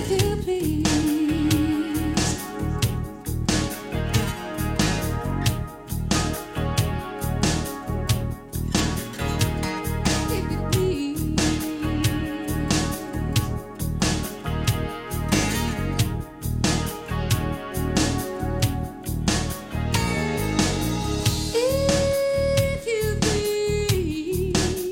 you please. If you please. If you please.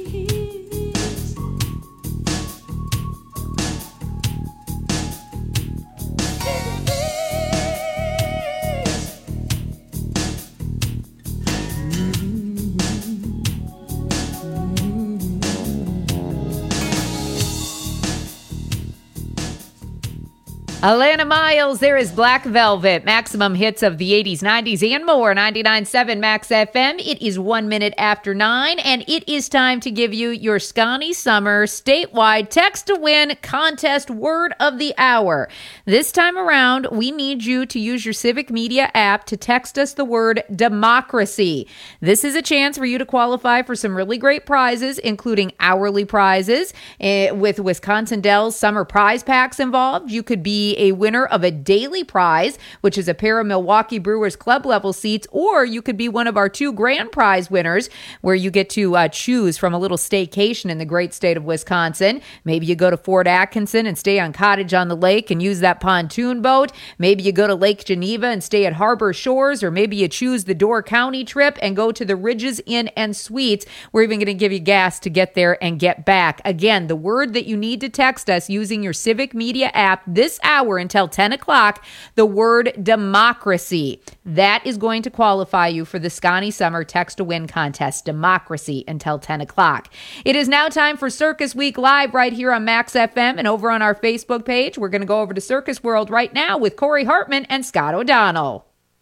Alana Miles, there is Black Velvet, maximum hits of the 80s, 90s, and more. 99.7 Max FM. It is 1 minute after 9, and it is time to give you your Scotty Summer statewide text to win contest word of the hour. This time around, we need you to use your Civic Media app to text us the word democracy. This is a chance for you to qualify for some really great prizes, including hourly prizes with Wisconsin Dells summer prize packs involved. You could be a winner of a daily prize, which is a pair of Milwaukee Brewers club level seats, or you could be one of our 2 grand prize winners where you get to choose from a little staycation in the great state of Wisconsin. Maybe you go to Fort Atkinson and stay on Cottage on the Lake and use that pontoon boat. Maybe you go to Lake Geneva and stay at Harbor Shores, or maybe you choose the Door County trip and go to the Ridges Inn and Suites. We're even going to give you gas to get there and get back. Again, the word that you need to text us using your Civic Media app this hour until 10 o'clock, the word democracy. That is going to qualify you for the Scotty Summer Text to Win contest. Democracy until 10 o'clock. It is now time for Circus Week Live right here on Max FM and over on our Facebook page. We're going to go over to Circus World right now with Corey Hartman and Scott O'Donnell.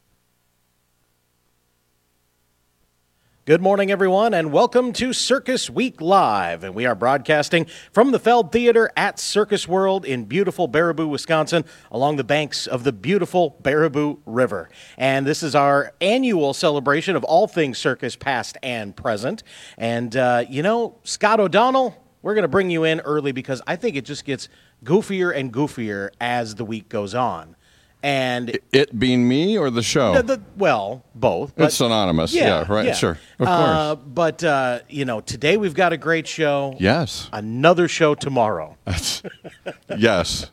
Good morning, everyone, and welcome to Circus Week Live. And we are broadcasting from the Feld Theater at Circus World in beautiful Baraboo, Wisconsin, along the banks of the beautiful Baraboo River. And this is our annual celebration of all things circus, past and present. And, Scott O'Donnell, we're going to bring you in early because I think it just gets goofier and goofier as the week goes on. And it being me or the show? Both. It's synonymous. Yeah, right. Yeah. Sure. Of course. But today we've got a great show. Yes. Another show tomorrow. Yes.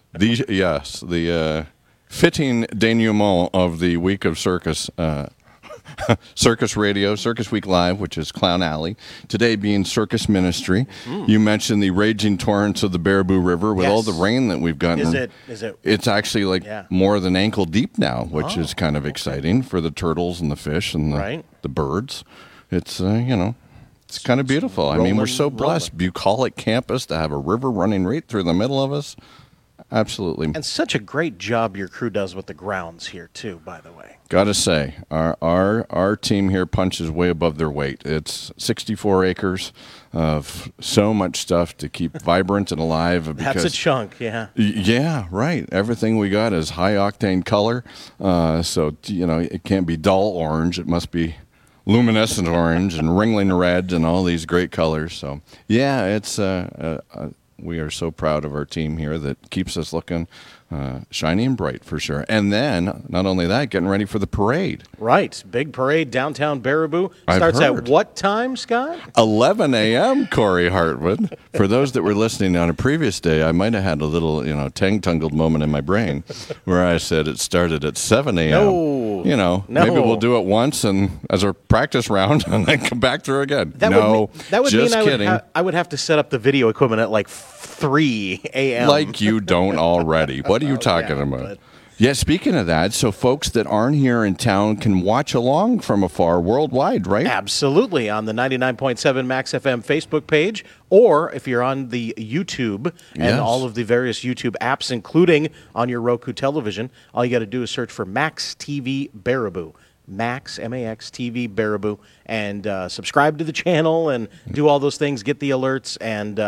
The fitting denouement of the week of circus. Circus Radio, Circus Week Live, which is Clown Alley. Today being Circus Ministry. You mentioned the raging torrents of the Baraboo River with all the rain that we've gotten. Is it? It's actually more than ankle deep now, which is kind of exciting for the turtles and the fish and the birds. It's, it's kind of beautiful. I mean, we're so blessed. Bucolic campus to have a river running right through the middle of us. Absolutely. And such a great job your crew does with the grounds here, too, by the way. Gotta say, our team here punches way above their weight. It's 64 acres of so much stuff to keep vibrant and alive. That's a chunk, yeah. Yeah, right. Everything we got is high-octane color, so, it can't be dull orange. It must be luminescent orange and ringling red and all these great colors. So, yeah, it's we are so proud of our team here that keeps us looking shiny and bright for sure. And then, not only that, getting ready for the parade. Right. Big parade downtown Baraboo. Starts at what time, Scott? 11 a.m., Corey Hartwood. For those that were listening on a previous day, I might have had a little, tang-tungled moment in my brain where I said it started at 7 a.m. No. Maybe we'll do it once and as a practice round and then come back through again. That would mean I would have to set up the video equipment at 3 a.m. Like you don't already. What are you talking about? Yeah, speaking of that, so folks that aren't here in town can watch along from afar worldwide, right? Absolutely, on the 99.7 Max FM Facebook page, or if you're on the YouTube and all of the various YouTube apps, including on your Roku television, all you got to do is search for Max TV Baraboo. Max, M-A-X TV Baraboo, and subscribe to the channel and do all those things, get the alerts, and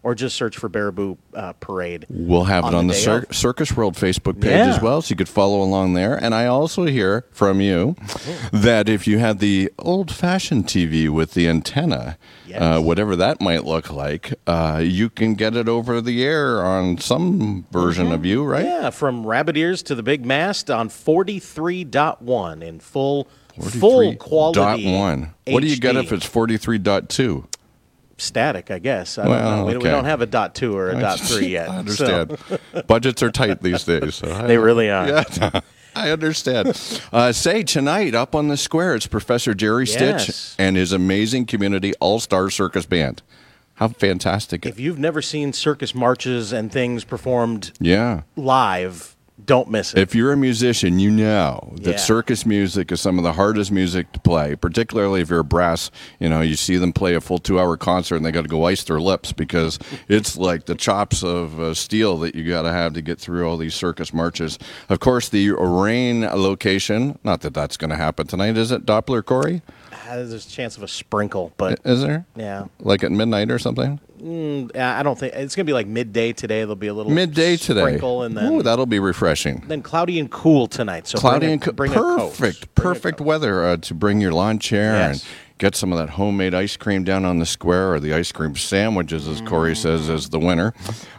or just search for Baraboo Parade. We'll have it on the day of. Circus World Facebook page Yeah. as well, so you could follow along there. And I also hear from you that if you had the old-fashioned TV with the antenna, Yes. whatever that might look like, you can get it over the air on some version of you, right? Yeah, from rabbit ears to the big mast on 43.1 in full 43.1. quality. What do you get HD. if it's 43.2? Static, I guess. I don't Well, know. We okay. don't have a .2 or a .3 yet. I so- understand. Budgets are tight these days. So They really are. Yeah, I understand. Say tonight up on the square, it's Professor Jerry Stitch Yes. and his amazing community all-star circus band. How fantastic! If you've never seen circus marches and things performed Yeah. live, don't miss it. If you're a musician, you know that Yeah. circus music is some of the hardest music to play, particularly if you're a brass. You know, you see them play a full 2-hour concert and they got to go ice their lips because it's like the chops of steel that you got to have to get through all these circus marches. Of course, the rain location, not that that's going to happen tonight, is it, Doppler, Corey? There's a chance of a sprinkle, but Is there? yeah. Like at midnight or something? I don't think it's going to be like midday today. There'll be a little Midday today. sprinkle, and then Ooh, that'll be refreshing. cloudy and cool tonight. So Cloudy bring a coat. perfect, Bring a perfect coat. weather to bring your lawn chair Yes. and get some of that homemade ice cream down on the square, or the ice cream sandwiches, as Corey says, as the winner,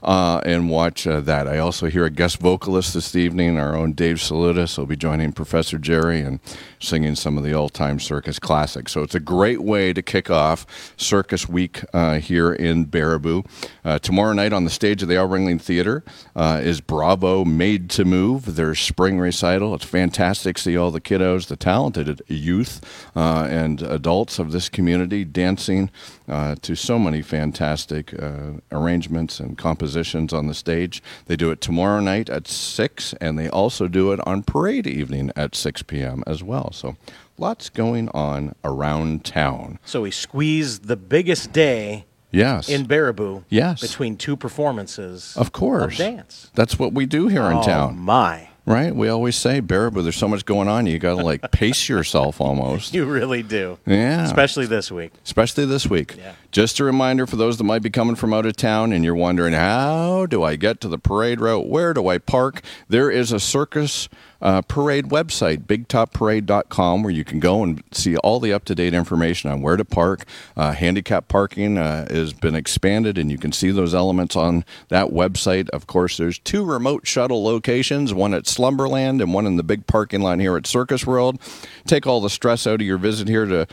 and watch that. I also hear a guest vocalist this evening, our own Dave Salutis will be joining Professor Jerry and singing some of the all-time circus classics. So it's a great way to kick off Circus Week here in Baraboo. Tomorrow night on the stage of the Al Ringling Theater is Bravo Made to Move, their spring recital. It's fantastic to see all the kiddos, the talented youth and adults of this community dancing to so many fantastic arrangements and compositions on the stage. They do it tomorrow night at 6, and they also do it on parade evening at 6 p.m. as well. So lots going on around town. So we squeezed the biggest day Yes. in Baraboo. Yes. Between two performances. Of course. Of dance. That's what we do here in Oh town. my! Right? We always say, Baraboo, there's so much going on, you got to like pace yourself almost. You really do. Yeah. Especially this week. Especially this week. Yeah. Just a reminder for those that might be coming from out of town and you're wondering, how do I get to the parade route? Where do I park? There is a circus parade website, bigtopparade.com, where you can go and see all the up-to-date information on where to park. Handicap parking has been expanded, and you can see those elements on that website. Of course, there's 2 remote shuttle locations, one at Slumberland and one in the big parking lot here at Circus World. Take all the stress out of your visit here to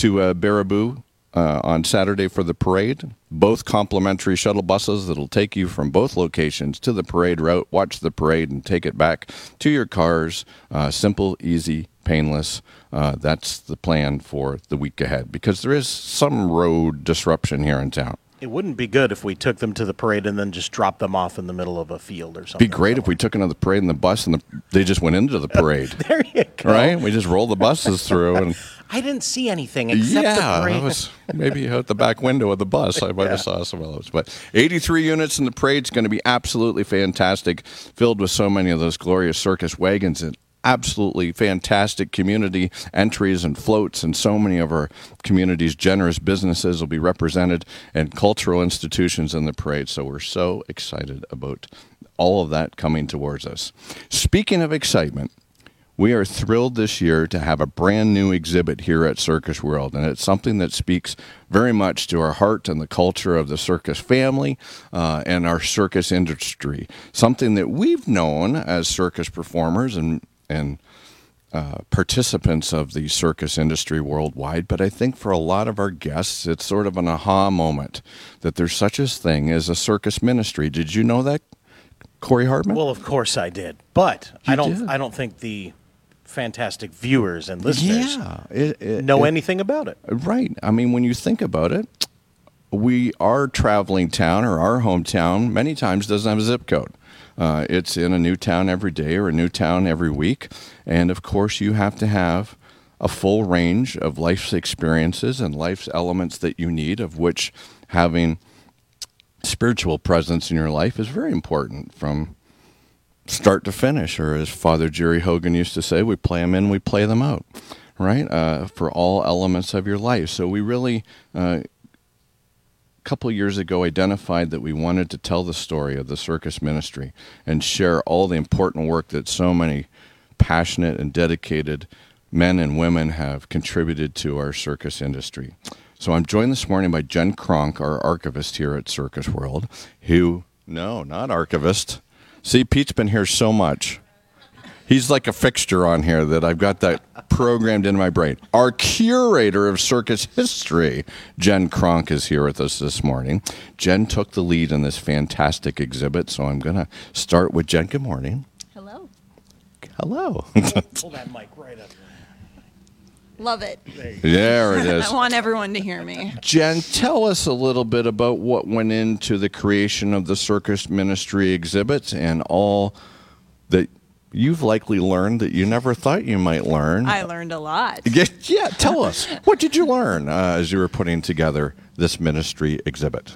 Baraboo on Saturday for the parade. Both complimentary shuttle buses that'll take you from both locations to the parade route, watch the parade, and take it back to your cars. Simple, easy, painless. That's the plan for the week ahead, because there is some road disruption here in town. It wouldn't be good if we took them to the parade and then just dropped them off in the middle of a field or something. Be great if we took another parade in the bus and they just went into the parade. There you go. Right? We just rolled the buses through and I didn't see anything except the yeah, parade. I was maybe out the back window of the bus. I might have saw some of those. But 83 units in the parade's going to be absolutely fantastic, filled with so many of those glorious circus wagons and absolutely fantastic community entries and floats, and so many of our community's generous businesses will be represented and cultural institutions in the parade. So we're so excited about all of that coming towards us. Speaking of excitement, we are thrilled this year to have a brand new exhibit here at Circus World, and it's something that speaks very much to our heart and the culture of the circus family and our circus industry, something that we've known as circus performers and participants of the circus industry worldwide, but I think for a lot of our guests, it's sort of an aha moment that there's such a thing as a circus ministry. Did you know that, Corey Hartman? Well, of course I did, but You I don't. did. I don't think the fantastic viewers and listeners yeah, know anything about it. Right. I mean, when you think about it, our traveling town or our hometown many times doesn't have a zip code. It's in a new town every day or a new town every week. And of course, you have to have a full range of life's experiences and life's elements that you need, of which having spiritual presence in your life is very important from start to finish. Or as Father Jerry Hogan used to say, we play them in, we play them out, right? For all elements of your life. So we really couple years ago identified that we wanted to tell the story of the circus ministry and share all the important work that so many passionate and dedicated men and women have contributed to our circus industry. So I'm joined this morning by Jen Kronk, our archivist here at Circus World, no, not archivist. See, Pete's been here so much. He's like a fixture on here that I've got that programmed in my brain. Our curator of circus history, Jen Kronk, is here with us this morning. Jen took the lead in this fantastic exhibit, so I'm going to start with Jen. Good morning. Hello. Hello. Pull that mic right up. Love it. There it is. I want everyone to hear me. Jen, tell us a little bit about what went into the creation of the Circus Ministry exhibits and all that you've likely learned that you never thought you might learn. I learned a lot. Yeah, tell us. What did you learn as you were putting together this ministry exhibit?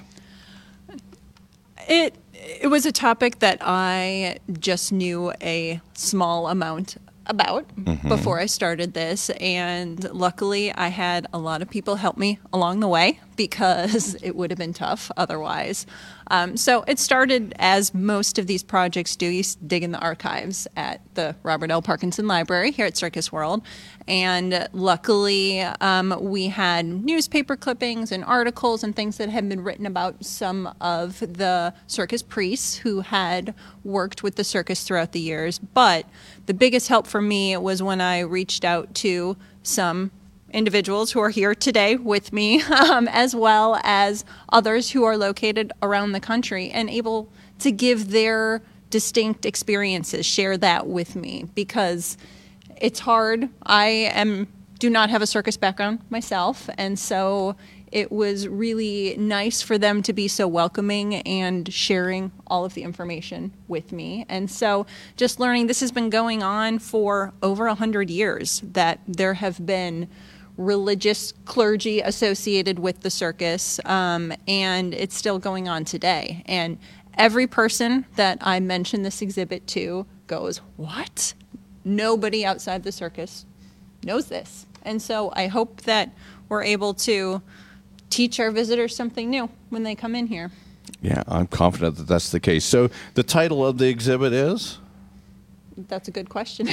It was a topic that I just knew a small amount about before I started this, and luckily I had a lot of people help me along the way because it would have been tough otherwise. So it started as most of these projects do. You dig in the archives at the Robert L. Parkinson Library here at Circus World, and luckily we had newspaper clippings and articles and things that had been written about some of the circus priests who had worked with the circus throughout the years. But the biggest help for me was when I reached out to some individuals who are here today with me, as well as others who are located around the country and able to give their distinct experiences, share that with me, because it's hard. I do not have a circus background myself, and so it was really nice for them to be so welcoming and sharing all of the information with me. And so just learning, this has been going on for over 100 years, that there have been religious clergy associated with the circus, and it's still going on today. And every person that I mention this exhibit to goes, "What? Nobody outside the circus knows this." And so I hope that we're able to teach our visitors something new when they come in here. Yeah, I'm confident that that's the case. So the title of the exhibit is? That's a good question.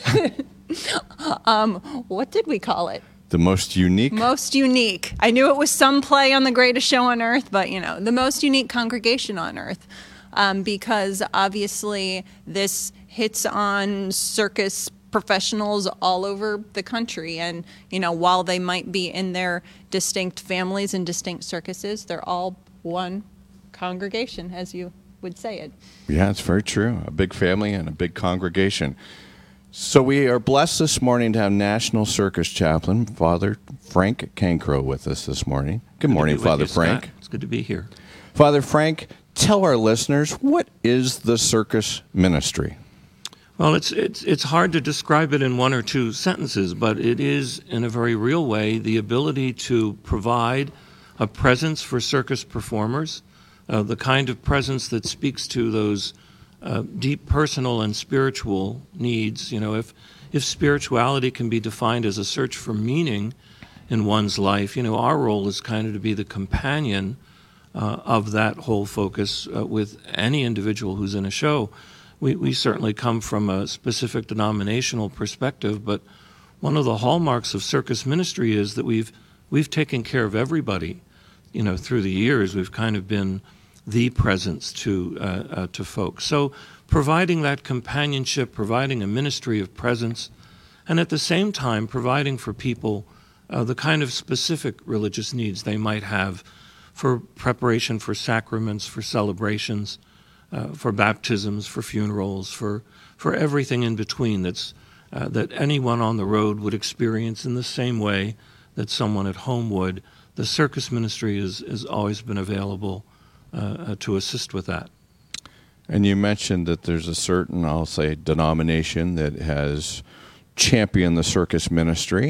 What did we call it? The Most Unique? Most Unique. I knew it was some play on The Greatest Show on Earth, but, the most unique congregation on earth. Because obviously this hits on circus professionals all over the country. And, while they might be in their distinct families and distinct circuses, they're all one congregation, as you would say it. Yeah, it's very true. A big family and a big congregation. So we are blessed this morning to have National Circus Chaplain, Father Frank Cancro, with us this morning. Good morning, Father Frank. Scott. It's good to be here. Father Frank, tell our listeners, what is the circus ministry? Well, it's hard to describe it in one or two sentences, but it is, in a very real way, the ability to provide a presence for circus performers, the kind of presence that speaks to those deep personal and spiritual needs. If spirituality can be defined as a search for meaning in one's life, our role is kind of to be the companion of that whole focus with any individual who's in a show. We certainly come from a specific denominational perspective, but one of the hallmarks of circus ministry is that we've taken care of everybody. Through the years, we've kind of been the presence to folks. So providing that companionship, providing a ministry of presence, and at the same time providing for people the kind of specific religious needs they might have for preparation for sacraments, for celebrations, for baptisms, for funerals, for everything in between that anyone on the road would experience in the same way that someone at home would. The circus ministry has always been available to assist with that. And you mentioned that there's a certain, I'll say, denomination that has championed the circus ministry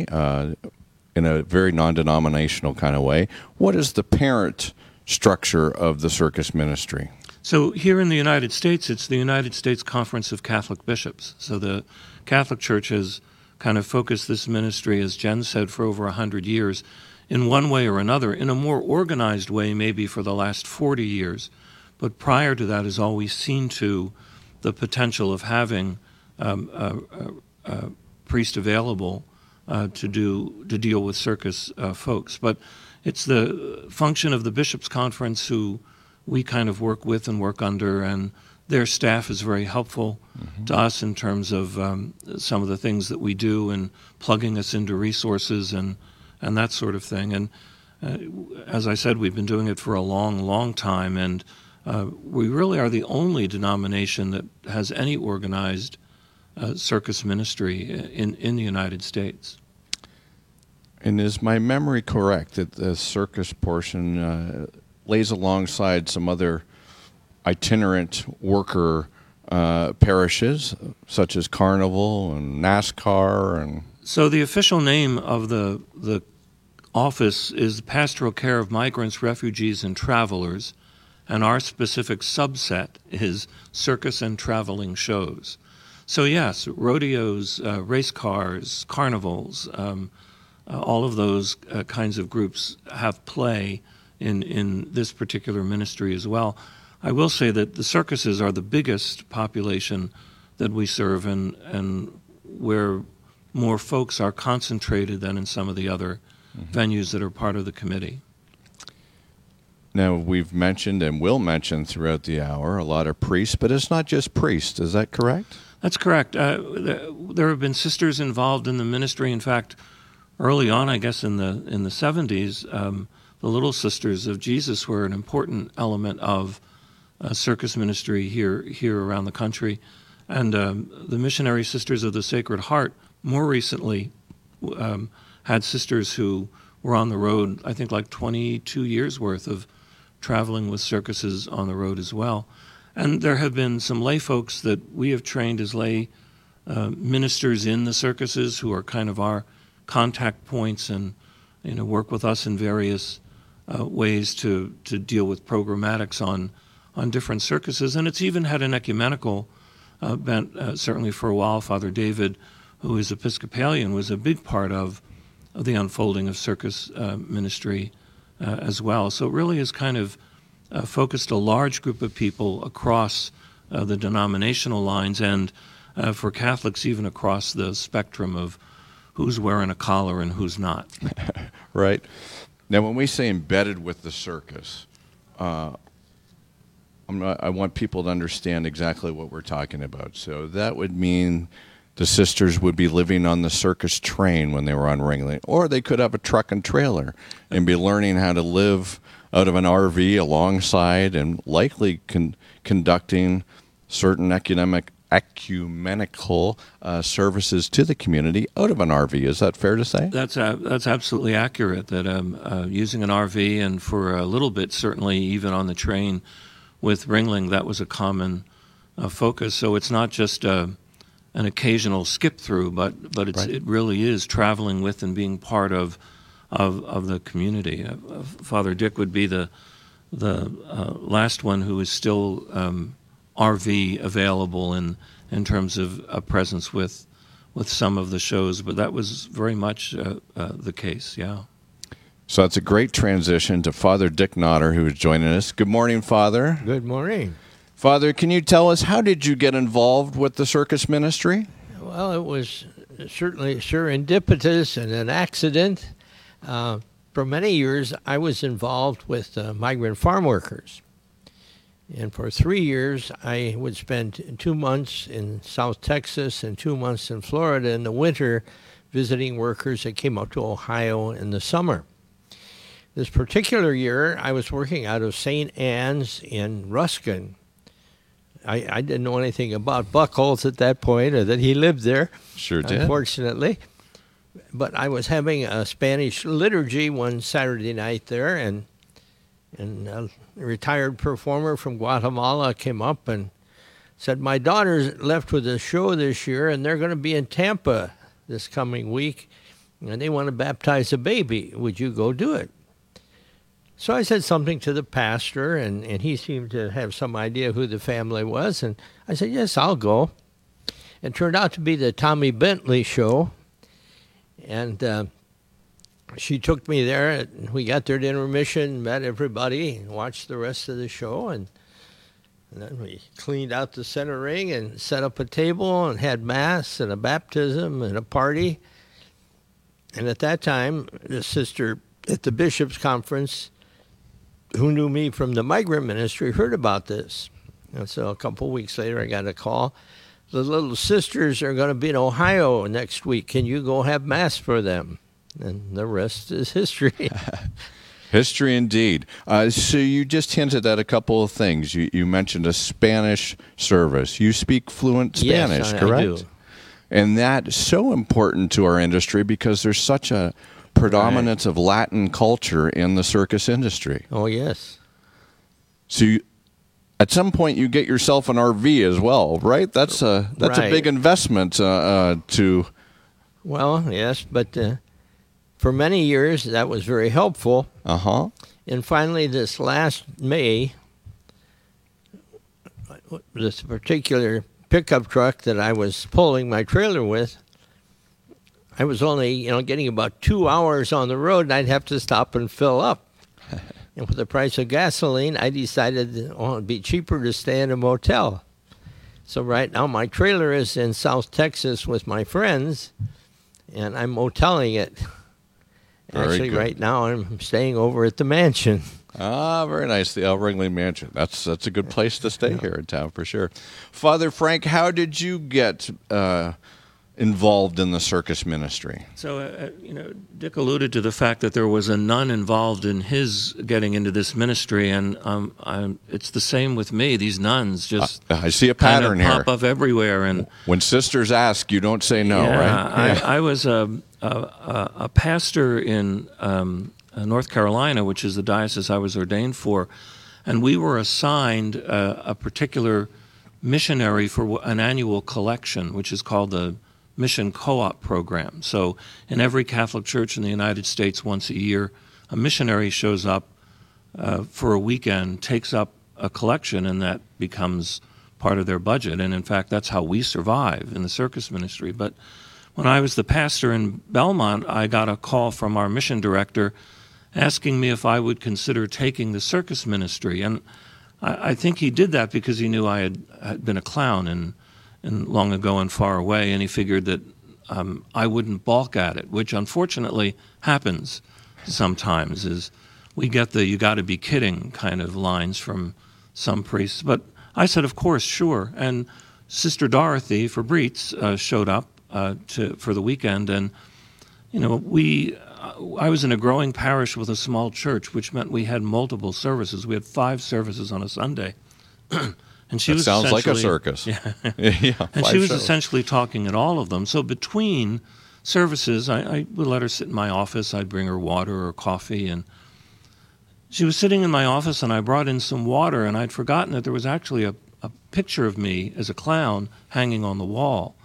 in a very non-denominational kind of way. What is the parent structure of the circus ministry? So here in the United States, it's the United States Conference of Catholic Bishops. So the Catholic Church has kind of focused this ministry, as Jen said, for over 100 years. in one way or another, in a more organized way maybe for the last 40 years. But prior to that has always seen to the potential of having a priest available to deal with circus folks. But it's the function of the Bishops' Conference, who we kind of work with and work under, and their staff is very helpful to us in terms of some of the things that we do and plugging us into resources and that sort of thing. And as I said, we've been doing it for a long, long time, and we really are the only denomination that has any organized circus ministry in the United States. And is my memory correct that the circus portion lays alongside some other itinerant worker parishes, such as Carnival and NASCAR? And So the official name of the office is Pastoral Care of Migrants, Refugees, and Travelers, and our specific subset is circus and traveling shows. So yes, rodeos, race cars, carnivals, all of those kinds of groups have play in this particular ministry as well. I will say that the circuses are the biggest population that we serve, and where more folks are concentrated than in some of the other venues that are part of the committee. now we've mentioned and will mention throughout the hour a lot of priests, but it's not just priests. Is that correct? That's correct. There have been sisters involved in the ministry. In fact, early on, I guess in the 70s, the Little Sisters of Jesus were an important element of circus ministry here around the country, and the Missionary Sisters of the Sacred Heart more recently had sisters who were on the road. I think like 22 years worth of traveling with circuses on the road as well. And there have been some lay folks that we have trained as lay ministers in the circuses who are kind of our contact points and work with us in various ways to deal with programmatics on different circuses. And it's even had an ecumenical bent. Certainly for a while, Father David, who is Episcopalian, was a big part of the unfolding of circus ministry as well. So it really has kind of focused a large group of people across the denominational lines, and for Catholics even across the spectrum of who's wearing a collar and who's not. Right. Now, when we say embedded with the circus, I want people to understand exactly what we're talking about. So that would mean the sisters would be living on the circus train when they were on Ringling, or they could have a truck and trailer and be learning how to live out of an RV alongside and likely conducting certain ecumenical services to the community out of an RV. Is that fair to say? That's absolutely accurate, that using an RV, and for a little bit certainly even on the train with Ringling, that was a common focus. So it's not just an occasional skip through, but Right. it really is traveling with and being part of the community. Father Dick would be the last one who is still RV available in terms of a presence with some of the shows, but that was very much the case, yeah. So that's a great transition to Father Dick Notter, who is joining us. Good morning, Father. Good morning. Father, can you tell us, how did you get involved with the circus ministry? Well, it was certainly serendipitous and an accident. For many years, I was involved with migrant farm workers. And for 3 years, I would spend 2 months in South Texas and 2 months in Florida in the winter visiting workers that came up to Ohio in the summer. This particular year, I was working out of St. Anne's in Ruskin. I didn't know anything about Buckholz at that point, or that he lived there. Sure did. Unfortunately. But I was having a Spanish liturgy one Saturday night there, and a retired performer from Guatemala came up and said, "My daughter's left with a show this year, and they're going to be in Tampa this coming week, and they want to baptize a baby. Would you go do it?" So I said something to the pastor, and he seemed to have some idea who the family was, and I said, "Yes, I'll go." It turned out to be the Tommy Bentley show, and she took me there. And we got there at intermission, met everybody, and watched the rest of the show, and then we cleaned out the center ring and set up a table and had mass and a baptism and a party. And at that time, the sister at the bishop's conference, who knew me from the migrant ministry, heard about this. And so a couple of weeks later, I got a call. The Little Sisters are going to be in Ohio next week. Can you go have mass for them? And the rest is history. History indeed. So you just hinted at a couple of things. You mentioned a Spanish service. You speak fluent Spanish, Yes, I correct? do. And that's so important to our industry because there's such a predominance of Latin culture in the circus industry. Oh, yes. So at some point you get yourself an RV as well, right? That's a Right. big investment to. Well, yes, but for many years that was very helpful. Uh-huh. And finally, this last May, this particular pickup truck that I was pulling my trailer with, I was only, getting about 2 hours on the road, and I'd have to stop and fill up. And with the price of gasoline, I decided it'd be cheaper to stay in a motel. So right now, my trailer is in South Texas with my friends, and I'm moteling it. Very Actually, good. right now, I'm staying over at the mansion. Ah, very nice. The El Ringling Mansion. That's a good place to stay here in town for sure. Father Frank, how did you get involved in the circus ministry? So, Dick alluded to the fact that there was a nun involved in his getting into this ministry, and it's the same with me. These nuns just I see a kind pattern of here. pop up everywhere, and When sisters ask, you don't say no, right? I was a pastor in North Carolina, which is the diocese I was ordained for, and we were assigned a particular missionary for an annual collection, which is called the Mission Co-op Program. So in every Catholic church in the United States, once a year, a missionary shows up for a weekend, takes up a collection, and that becomes part of their budget. And in fact, that's how we survive in the circus ministry. But when I was the pastor in Belmont, I got a call from our mission director asking me if I would consider taking the circus ministry. And I think he did that because he knew I had been a clown and long ago and far away, and he figured that I wouldn't balk at it, which unfortunately happens sometimes, is we get the "you got to be kidding" kind of lines from some priests. But I said, of course, sure. And Sister Dorothy Fabritz showed up for the weekend, and I was in a growing parish with a small church, which meant we had multiple services. We had 5 services on a Sunday. And she That was sounds like a essentially- circus. Yeah. Yeah, And 5 she was shows. essentially talking at all of them. So between services, I would let her sit in my office. I'd bring her water or coffee. And she was sitting in my office, and I brought in some water, and I'd forgotten that there was actually a picture of me as a clown hanging on the wall.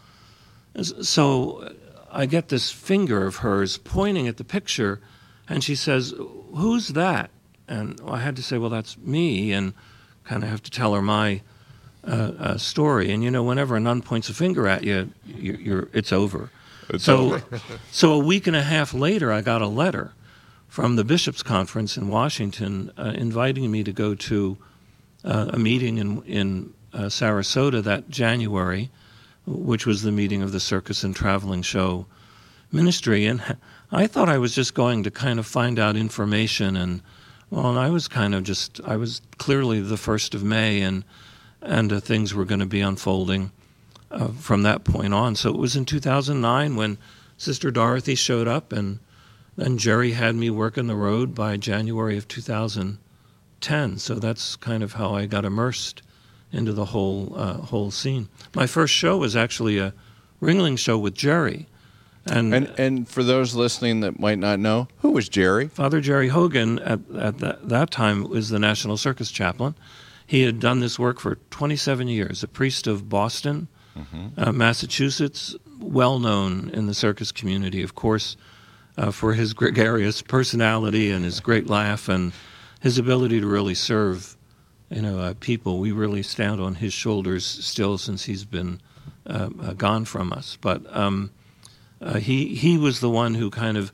So I get this finger of hers pointing at the picture, and she says, "Who's that?" And I had to say, "Well, that's me," and kind of have to tell her my story. And whenever a nun points a finger at you, it's over. So a week and a half later, I got a letter from the Bishops' Conference in Washington inviting me to go to a meeting in Sarasota that January, which was the meeting of the Circus and Traveling Show Ministry. And I thought I was just going to kind of find out information, and I was I was clearly the 1st of May, and things were going to be unfolding from that point on. So it was in 2009 when Sister Dorothy showed up, and then Jerry had me working the road by January of 2010. So that's kind of how I got immersed into the whole scene. My first show was actually a Ringling show with Jerry. And for those listening that might not know, who was Jerry? Father Jerry Hogan at that time was the National Circus Chaplain. He had done this work for 27 years, a priest of Boston, Massachusetts, well known in the circus community, of course, for his gregarious personality and his great laugh and his ability to really serve people. We really stand on his shoulders still since he's been gone from us. But he was the one who kind of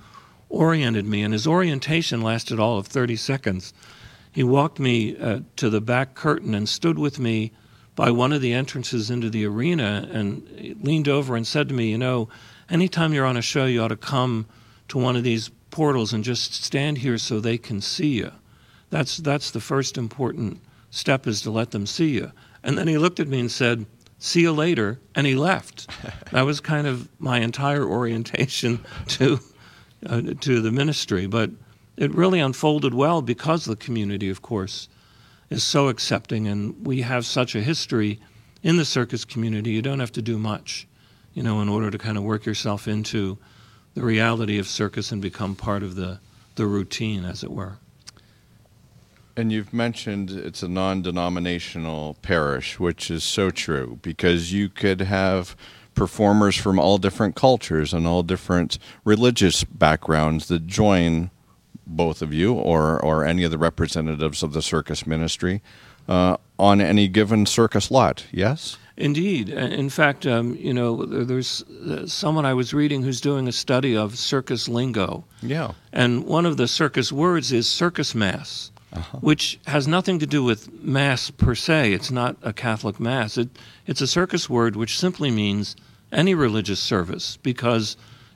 oriented me, and his orientation lasted all of 30 seconds. He walked me to the back curtain and stood with me by one of the entrances into the arena and leaned over and said to me, you know, anytime you're on a show, you ought to come to one of these portals and just stand here so they can see you. That's the first important step, is to let them see you. And then he looked at me and said, see you later, and he left. That was kind of my entire orientation to the ministry. But it really unfolded well because the community, of course, is so accepting, and we have such a history in the circus community. You don't have to do much, you know, in order to kind of work yourself into the reality of circus and become part of the routine, as it were. And you've mentioned it's a non-denominational parish, which is so true, because you could have performers from all different cultures and all different religious backgrounds that join both of you or any of the representatives of the circus ministry on any given circus lot, yes? Indeed. In fact, you know, there's someone I was reading who's doing a study of circus lingo. Yeah. And one of the circus words is circus mass, which has nothing to do with mass per se. It's not a Catholic mass. It's a circus word which simply means any religious service, because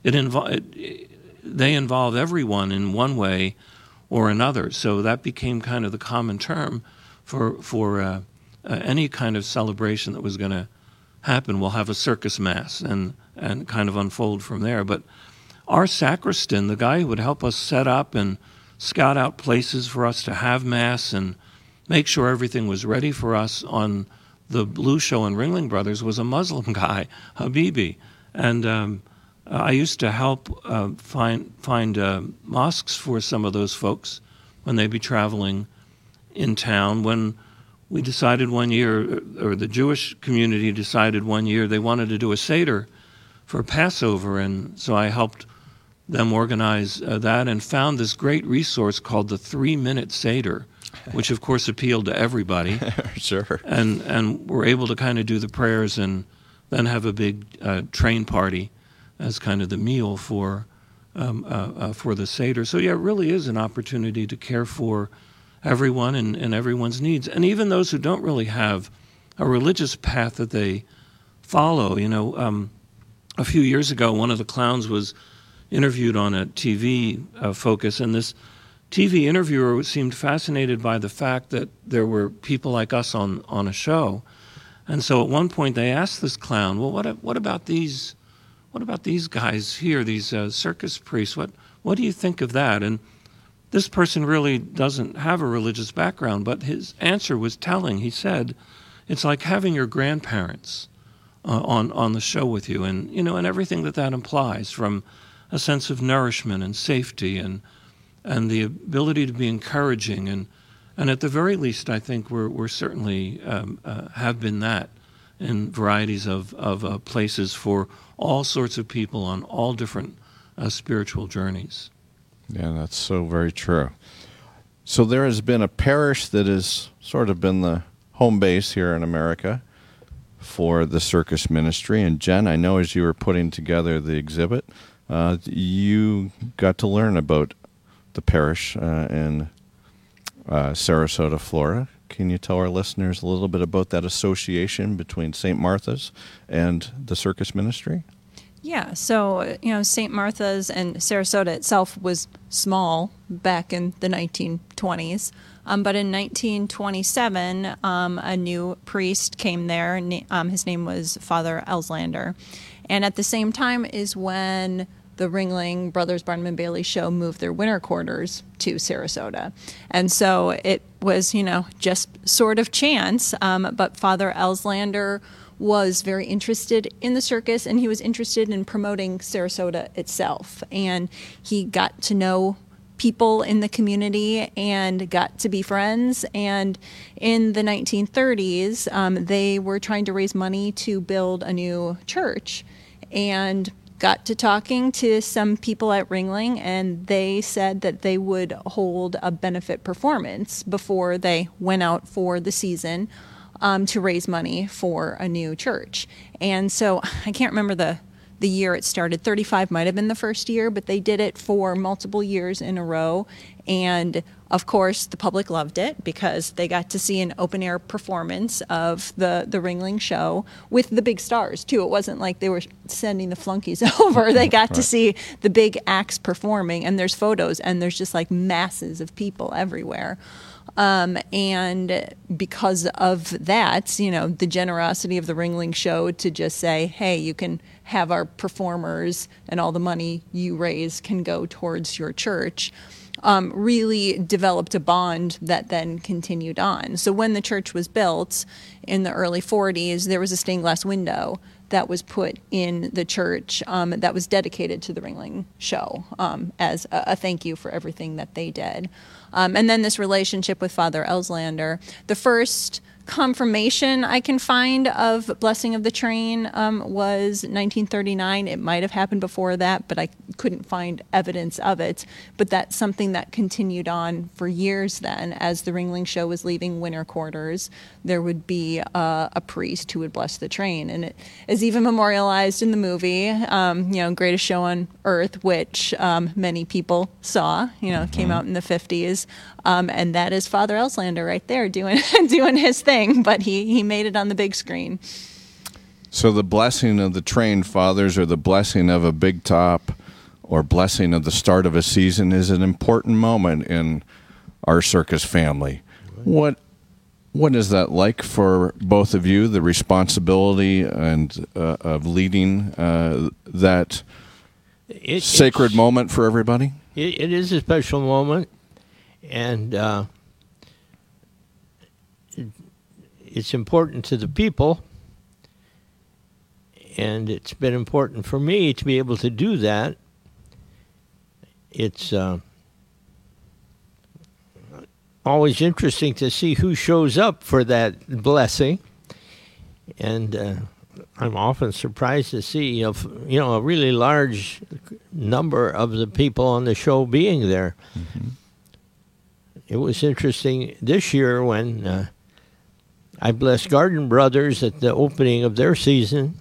they involve everyone in one way or another. So that became kind of the common term for any kind of celebration that was going to happen. We'll have a circus mass and kind of unfold from there. But our sacristan, the guy who would help us set up and scout out places for us to have mass and make sure everything was ready for us on the Blue Show and Ringling Brothers, was a Muslim guy, Habibi. And I used to help find mosques for some of those folks when they'd be traveling in town. When we decided one year, or the Jewish community decided one year, they wanted to do a Seder for Passover, and so I helped them organize that and found this great resource called the 3-Minute Seder, which of course appealed to everybody. Sure. And we're able to kind of do the prayers and then have a big train party as kind of the meal for the Seder. So yeah, it really is an opportunity to care for everyone and everyone's needs. And even those who don't really have a religious path that they follow. You know, a few years ago, one of the clowns was interviewed on a TV focus, and this TV interviewer seemed fascinated by the fact that there were people like us on a show. And so at one point they asked this clown, well, what about these guys here, these circus priests? What do you think of that? And this person really doesn't have a religious background, but his answer was telling. He said, it's like having your grandparents on the show with you, and you know, and everything that implies, from a sense of nourishment and safety and the ability to be encouraging, and at the very least, I think we're certainly have been that in varieties of places for all sorts of people on all different spiritual journeys. Yeah, that's so very true. So there has been a parish that has sort of been the home base here in America for the circus ministry. And Jen, I know as you were putting together the exhibit, you got to learn about the parish in Sarasota, Florida. Can you tell our listeners a little bit about that association between St. Martha's and the circus ministry? Yeah, so, you know, St. Martha's and Sarasota itself was small back in the 1920s. But in 1927, a new priest came there. His name was Father Elslander. And at the same time is when the Ringling Brothers Barnum and Bailey show moved their winter quarters to Sarasota. And so it was, you know, just sort of chance. But Father Elslander was very interested in the circus, and he was interested in promoting Sarasota itself. And he got to know people in the community and got to be friends. And in the 1930s, they were trying to raise money to build a new church, and got to talking to some people at Ringling, and they said that they would hold a benefit performance before they went out for the season to raise money for a new church. And so I can't remember the the year it started. 35 might have been the first year, but they did it for multiple years in a row. And of course, the public loved it because they got to see an open air performance of the Ringling Show with the big stars too. It wasn't like they were sending the flunkies over. They got to see the big acts performing, and there's photos, and there's just like masses of people everywhere. And because of that, you know, the generosity of the Ringling Show to just say, hey, you can have our performers and all the money you raise can go towards your church, really developed a bond that then continued on. So when the church was built in the early 40s, there was a stained glass window that was put in the church that was dedicated to the Ringling Show as a thank you for everything that they did. And then this relationship with Father Elslander. The first confirmation I can find of Blessing of the Train was 1939. It might have happened before that, but I couldn't find evidence of it. But that's something that continued on for years then. As the Ringling Show was leaving winter quarters, there would be a priest who would bless the train. And it is even memorialized in the movie, Greatest Show on Earth, which many people saw, came out in the 50s. And that is Father Elslander right there doing his thing, but he made it on the big screen. So the blessing of the train fathers, or the blessing of a big top, or blessing of the start of a season, is an important moment in our circus family. What is that like for both of you, the responsibility and of leading that sacred moment for everybody? It is a special moment, and it's important to the people, and it's been important for me to be able to do that. It's always interesting to see who shows up for that blessing, and I'm often surprised to see a really large number of the people on the show being there. Mm-hmm. It was interesting this year when I blessed Garden Brothers at the opening of their season.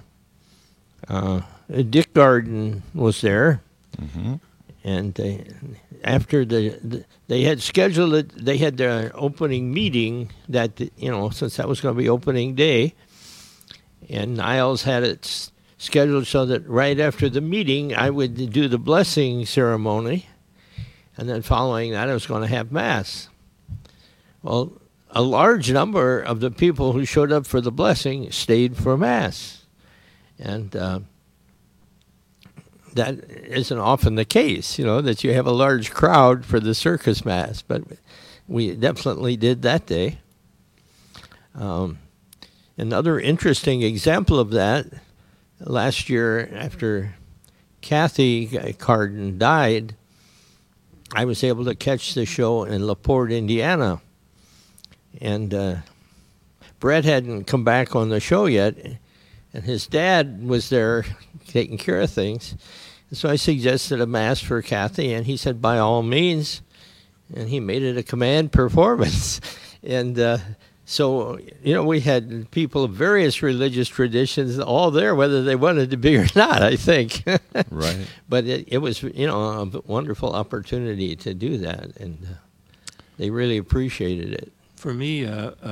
Dick Garden was there, mm-hmm. and after they had scheduled it, they had their opening meeting that since that was going to be opening day, and Niles had it scheduled so that right after the meeting I would do the blessing ceremony, and then following that I was going to have Mass. Well, a large number of the people who showed up for the blessing stayed for Mass. And that isn't often the case, that you have a large crowd for the circus Mass. But we definitely did that day. Another interesting example of that, last year after Kathy Carden died, I was able to catch the show in LaPorte, Indiana. And Brett hadn't come back on the show yet, and his dad was there taking care of things. And so I suggested a Mass for Kathy, and he said, by all means. And he made it a command performance. And so, we had people of various religious traditions all there, whether they wanted to be or not, I think. Right. But it was, a wonderful opportunity to do that, and they really appreciated it. For me,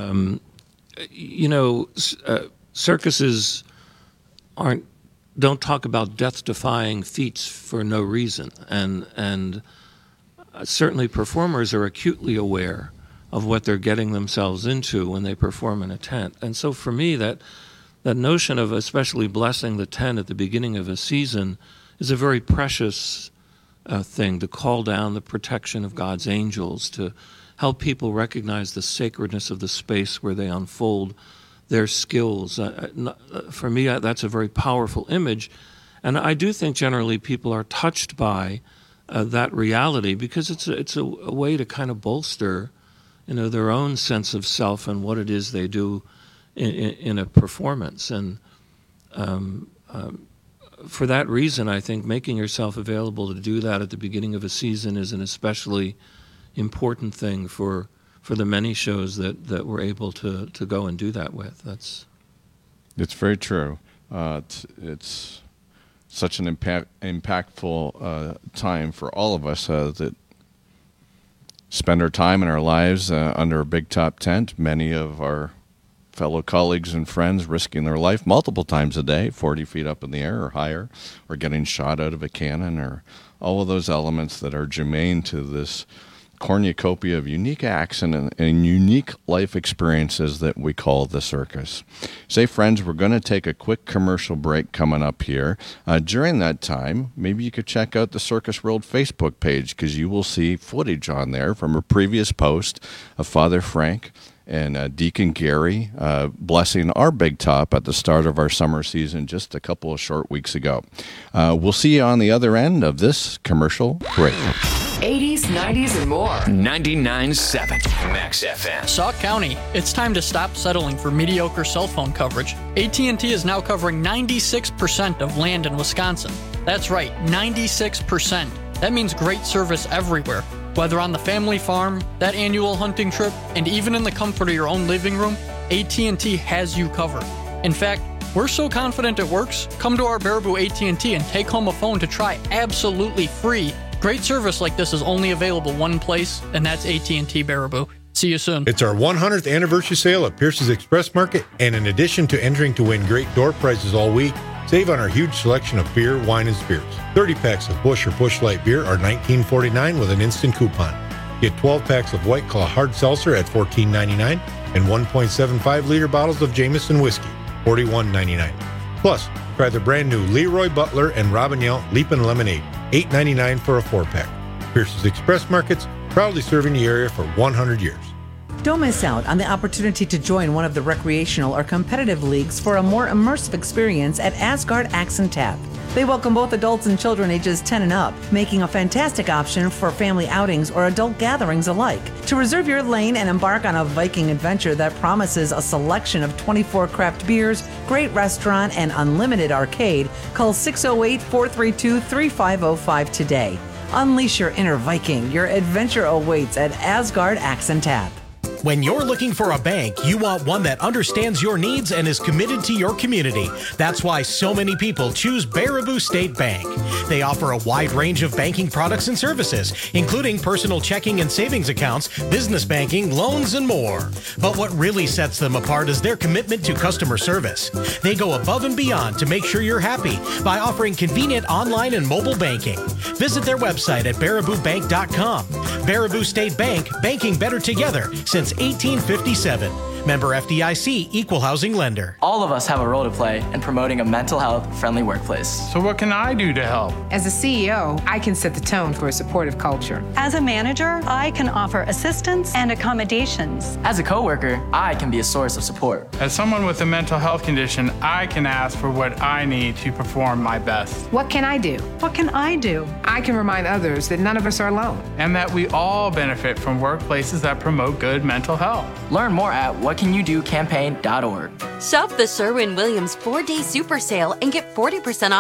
circuses don't talk about death-defying feats for no reason, and certainly performers are acutely aware of what they're getting themselves into when they perform in a tent. And so for me, that notion of especially blessing the tent at the beginning of a season is a very precious thing, to call down the protection of God's angels, to help people recognize the sacredness of the space where they unfold their skills. For me, that's a very powerful image. And I do think generally people are touched by that reality, because it's a way to kind of bolster their own sense of self and what it is they do in a performance. And for that reason, I think making yourself available to do that at the beginning of a season is an especially important thing for the many shows that we're able to go and do that with. It's very true. It's such an impactful time for all of us that spend our time and our lives under a big top tent. Many of our fellow colleagues and friends risking their life multiple times a day, 40 feet up in the air or higher, or getting shot out of a cannon, or all of those elements that are germane to this cornucopia of unique acts and unique life experiences that we call the circus. Say, friends, we're going to take a quick commercial break coming up here. During that time, maybe you could check out the Circus World Facebook page, because you will see footage on there from a previous post of Father Frank and Deacon Gary blessing our big top at the start of our summer season just a couple of short weeks ago. We'll see you on the other end of this commercial break. 80s, 90s, and more. 99.7 Max FM. Sauk County, it's time to stop settling for mediocre cell phone coverage. AT&T is now covering 96% of land in Wisconsin. That's right, 96%. That means great service everywhere. Whether on the family farm, that annual hunting trip, and even in the comfort of your own living room, AT&T has you covered. In fact, we're so confident it works, come to our Baraboo AT&T and take home a phone to try absolutely free. Great service like this is only available one place, and that's AT&T Baraboo. See you soon. It's our 100th anniversary sale at Pierce's Express Market, and in addition to entering to win great door prizes all week, save on our huge selection of beer, wine, and spirits. 30 packs of Busch or Busch Light beer are $19.49 with an instant coupon. Get 12 packs of White Claw Hard Seltzer at $14.99 and 1.75-liter bottles of Jameson Whiskey, $41.99. Plus, try the brand new Leroy Butler and Robin Yount Leapin' Lemonade, $8.99 for a 4-pack. Pierce's Express Markets, proudly serving the area for 100 years. Don't miss out on the opportunity to join one of the recreational or competitive leagues for a more immersive experience at Asgard Axe and Tap. They welcome both adults and children ages 10 and up, making a fantastic option for family outings or adult gatherings alike. To reserve your lane and embark on a Viking adventure that promises a selection of 24 craft beers, great restaurant, and unlimited arcade, call 608-432-3505 today. Unleash your inner Viking. Your adventure awaits at Asgard Axe and Tap. When you're looking for a bank, you want one that understands your needs and is committed to your community. That's why so many people choose Baraboo State Bank. They offer a wide range of banking products and services, including personal checking and savings accounts, business banking, loans, and more. But what really sets them apart is their commitment to customer service. They go above and beyond to make sure you're happy by offering convenient online and mobile banking. Visit their website at baraboobank.com. Baraboo State Bank, banking better together since 1857. Member FDIC, Equal Housing Lender. All of us have a role to play in promoting a mental health friendly workplace. So what can I do to help? As a CEO, I can set the tone for a supportive culture. As a manager, I can offer assistance and accommodations. As a coworker, I can be a source of support. As someone with a mental health condition, I can ask for what I need to perform my best. What can I do? What can I do? I can remind others that none of us are alone. And that we all benefit from workplaces that promote good mental health. Learn more at whatcanyoudocampaign.org. Shop the Sherwin-Williams 4-Day Super Sale and get 40% off